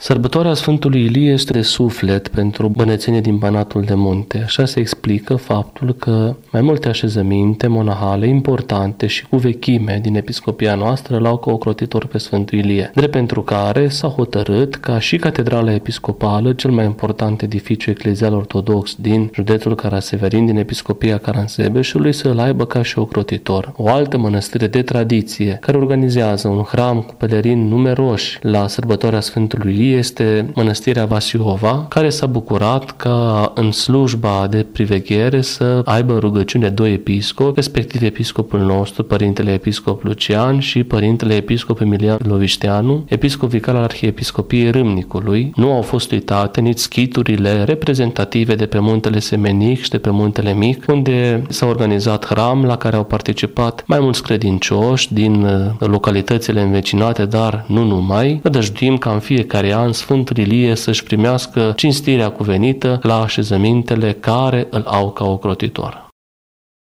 Sărbătoarea Sfântului Ilie este de suflet pentru bănețenii din Banatul de Munte. Așa se explică faptul că mai multe așezăminte monahale importante și cu vechime din episcopia noastră l-au ca ocrotitor pe Sfântul Ilie, drept pentru care s-a hotărât ca și Catedrala Episcopală, cel mai important edificiu eclezial ortodox din județul Caraseverin, din episcopia Caransebeșului, să-l aibă ca și ocrotitor. O altă mănăstire de tradiție care organizează un hram cu pelerini numeroși la sărbătoarea Sfântului Ilie este Mănăstirea Vasiova, care s-a bucurat ca în slujba de priveghere să aibă rugăciune doi episcopi, respectiv episcopul nostru, Părintele Episcop Lucian și Părintele Episcop Emilian Lovișteanu, episcop vicar al Arhiepiscopiei Râmnicului. Nu au fost uitate nici schiturile reprezentative de pe Muntele Semenic și de pe Muntele Mic, unde s-a organizat hram la care au participat mai mulți credincioși din localitățile învecinate, dar nu numai. Nădăjduim ca în fiecare an Sfântul Ilie să-și primească cinstirea cuvenită la așezămintele care îl au ca ocrotitor.